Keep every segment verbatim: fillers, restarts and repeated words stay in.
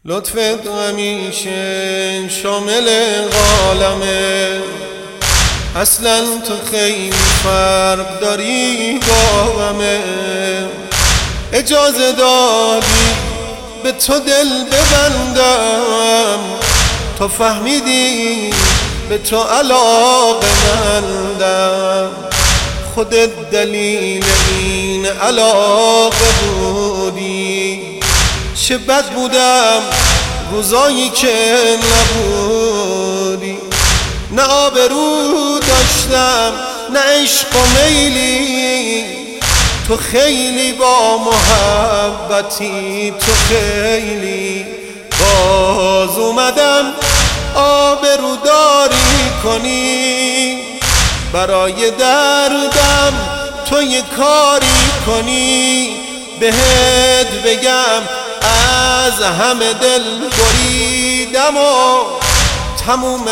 لطفت همیشه شامل عالمه، اصلا تو خیلی فرق داری با همه. اجازه دادی به تو دل ببندم، تو فهمیدی به تو علاقه مندم. خودت دلیل این علاقه بودی، چه بد بودم روزایی که نبودی. نه آبرو داشتم نه عشق و میلی، تو خیلی با محبتی، تو خیلی. باز اومدم آبرو داری کنی، برای دردم تو یه کاری کنی. بهت بگم از همه دل بریدم و تموم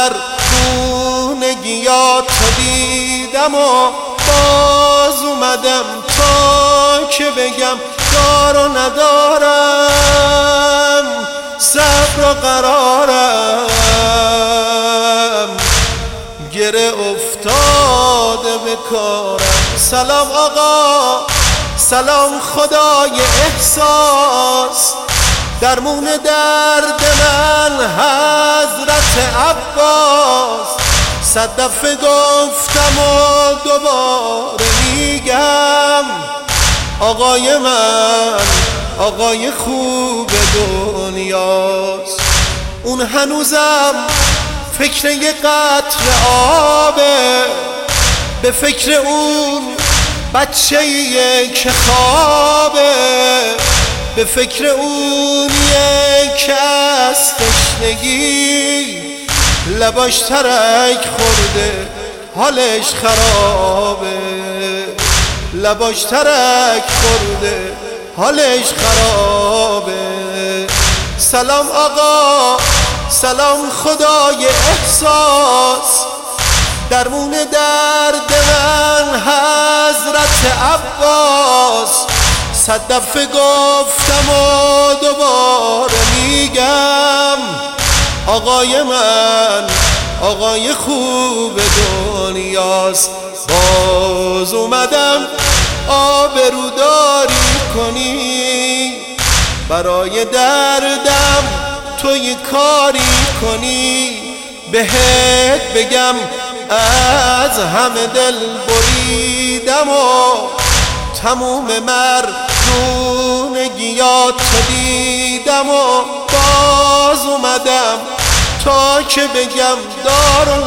مردونگیات تو دیدم و باز اومدم تا که بگم دار و ندارم، صبر و قرارم، گره افتاده به کارم. سلام آقا، سلام خدای احساس، درمون درد من حضرت عباس. صد دفعه گفتم و دوباره میگم، آقای من آقای خوب دنیاست. اون هنوزم فکر یه قطره آبه، به فکر اون بچه‌ایه که خوابه، به فکر اونیه که از تشنگی لباش ترک خورده حالش خرابه، لباش ترک خورده حالش خرابه. سلام آقا، سلام خدای احساس، درمون درد من حضرت عباس. صد دفعه گفتم و دوباره میگم، آقای من آقای خوب دنیاست. باز اومدم آبروداری کنی، برای دردم تو یه کاری کنی. بهت بگم از همه دل بریدم و تموم مردونگیات تو دیدم و باز اومدم تا که بگم دار و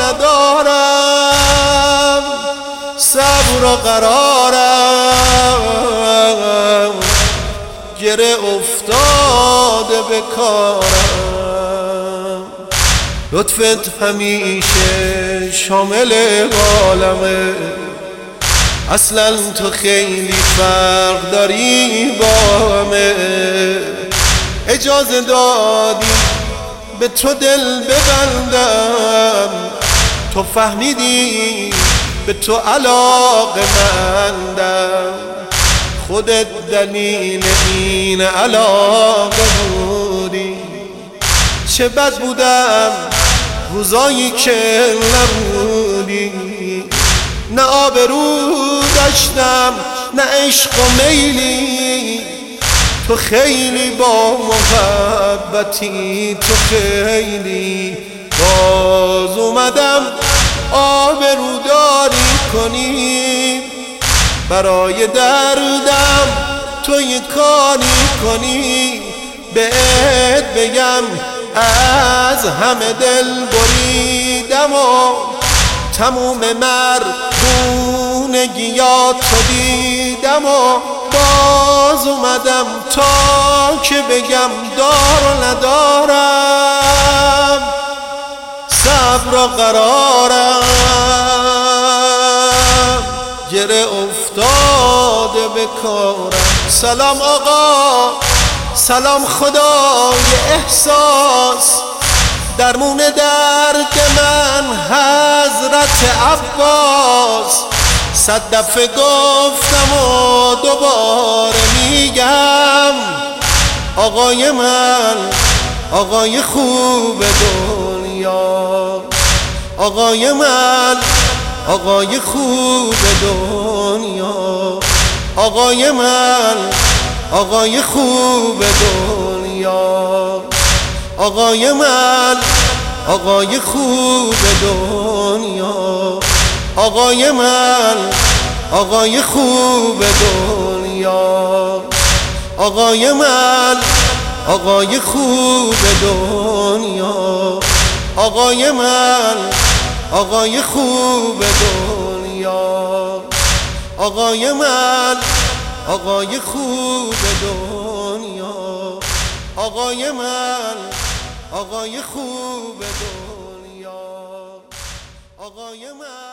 ندارم، صبر و قرارم، گره افتاده به کارم. لطفت همیشه شامل عالمه، اصلا تو خیلی فرق داری با همه. اجازه دادی به تو دل ببندم، تو فهمیدی به تو علاقه مندم. خودت دلیل این علاقه بودی، چه بد بودم روزایی که نبودی. نه آبرو داشتم نه عشق و میلی، تو خیلی با محبتی، تو خیلی. باز اومدم آبرو داری کنی، برای دردم تو یه کاری کنی. بهت بگم از همه دل بریدم و تموم مردونگیات تو دیدم و باز اومدم تا که بگم دار و ندارم، صبر و قرارم، گره افتاده به کارم. سلام آقا، سلام خدای احساس، درمون درد من حضرت عباس. صد دفعه گفتم و دوباره میگم، آقای من آقای خوب دنیا، آقای من آقای خوب دنیا، آقای من آقای خوب دنیا، آقای من آقای خوب دنیا، آقای من آقای خوب دنیا، آقای من آقای خوب دنیا، آقای من آقای خوب دنیا، آقای من آقای خوب دنیا، آقای من آقای خوب دنیا، آقای من